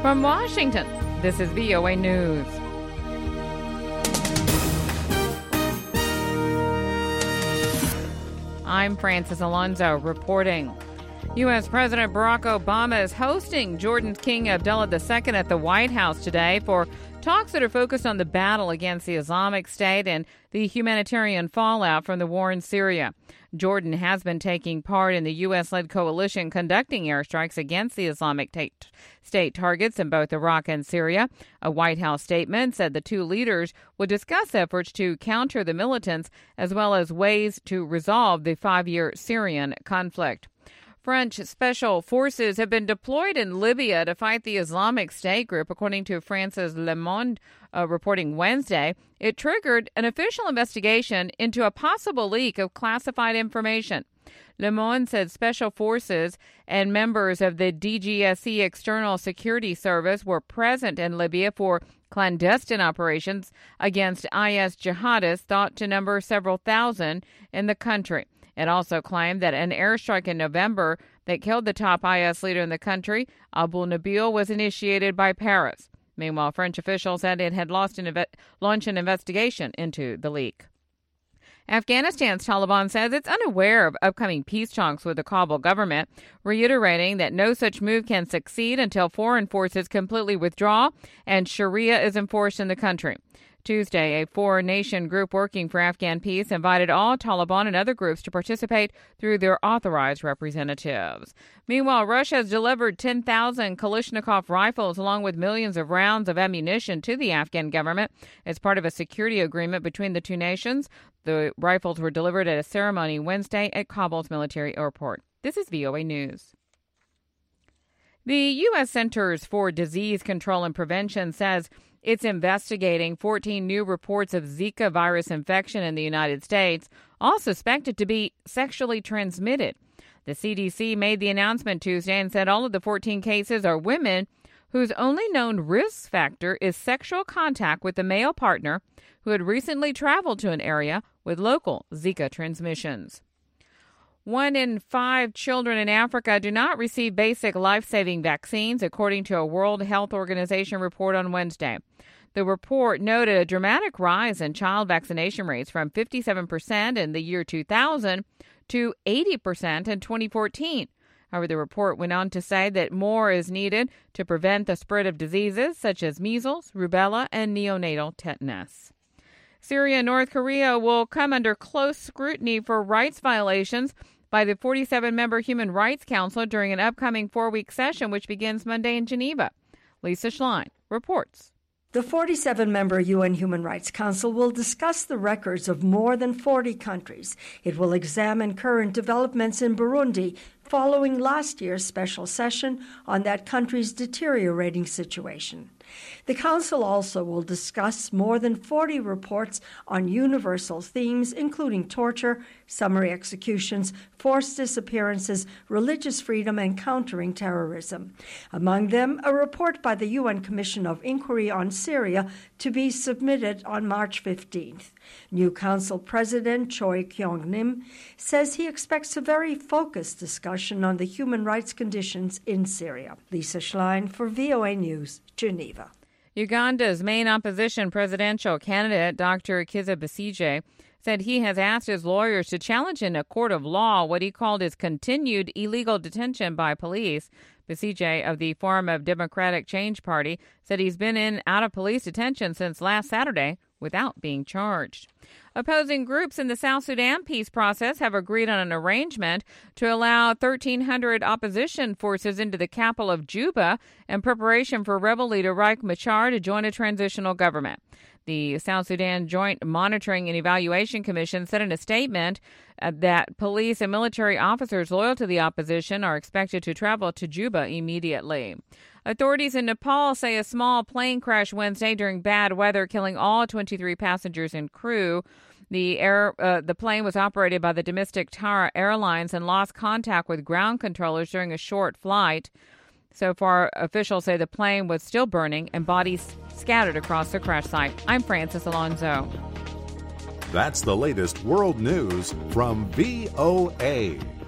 From Washington, this is VOA News. I'm Francis Alonso reporting. U.S. President Barack Obama is hosting Jordan's King Abdullah II at the White House today for talks that are focused on the battle against the Islamic State and the humanitarian fallout from the war in Syria. Jordan has been taking part in the U.S.-led coalition conducting airstrikes against the Islamic State targets in both Iraq and Syria. A White House statement said the two leaders would discuss efforts to counter the militants as well as ways to resolve the 5-year Syrian conflict. French special forces have been deployed in Libya to fight the Islamic State group, according to France's Le Monde reporting Wednesday. It triggered an official investigation into a possible leak of classified information. Le Monde said special forces and members of the DGSE External Security Service were present in Libya for clandestine operations against IS jihadists thought to number several thousand in the country. It also claimed that an airstrike in November that killed the top IS leader in the country, Abu Nabil, was initiated by Paris. Meanwhile, French officials said it had launched an investigation into the leak. Afghanistan's Taliban says it's unaware of upcoming peace talks with the Kabul government, reiterating that no such move can succeed until foreign forces completely withdraw and Sharia is enforced in the country. Tuesday, a four-nation group working for Afghan peace invited all Taliban and other groups to participate through their authorized representatives. Meanwhile, Russia has delivered 10,000 Kalashnikov rifles along with millions of rounds of ammunition to the Afghan government as part of a security agreement between the two nations. The rifles were delivered at a ceremony Wednesday at Kabul's military airport. This is VOA News. The U.S. Centers for Disease Control and Prevention says it's investigating 14 new reports of Zika virus infection in the United States, all suspected to be sexually transmitted. The CDC made the announcement Tuesday and said all of the 14 cases are women whose only known risk factor is sexual contact with a male partner who had recently traveled to an area with local Zika transmissions. 1 in 5 children in Africa do not receive basic life-saving vaccines, according to a World Health Organization report on Wednesday. The report noted a dramatic rise in child vaccination rates from 57% in the year 2000 to 80% in 2014. However, the report went on to say that more is needed to prevent the spread of diseases such as measles, rubella, and neonatal tetanus. Syria and North Korea will come under close scrutiny for rights violations by the 47-member Human Rights Council during an upcoming 4-week session, which begins Monday in Geneva. Lisa Schlein reports. The 47-member UN Human Rights Council will discuss the records of more than 40 countries. It will examine current developments in Burundi following last year's special session on that country's deteriorating situation. The Council also will discuss more than 40 reports on universal themes, including torture, summary executions, forced disappearances, religious freedom, and countering terrorism. Among them, a report by the UN Commission of Inquiry on Syria to be submitted on March 15th. New Council President Choi Kyung-nim says he expects a very focused discussion on the human rights conditions in Syria. Lisa Schlein for VOA News, Geneva. Uganda's main opposition presidential candidate, Dr. Kizza Besigye, said he has asked his lawyers to challenge in a court of law what he called his continued illegal detention by police. Besigye of the Forum of Democratic Change Party said he's been in and out of police detention since last Saturday without being charged. Opposing groups in the South Sudan peace process have agreed on an arrangement to allow 1,300 opposition forces into the capital of Juba in preparation for rebel leader Riek Machar to join a transitional government. The South Sudan Joint Monitoring and Evaluation Commission said in a statement that police and military officers loyal to the opposition are expected to travel to Juba immediately. Authorities in Nepal say a small plane crashed Wednesday during bad weather, killing all 23 passengers and crew. The plane was operated by the domestic Tara Airlines and lost contact with ground controllers during a short flight. So far, officials say the plane was still burning and bodies scattered across the crash site. I'm Francis Alonso. That's the latest world news from VOA.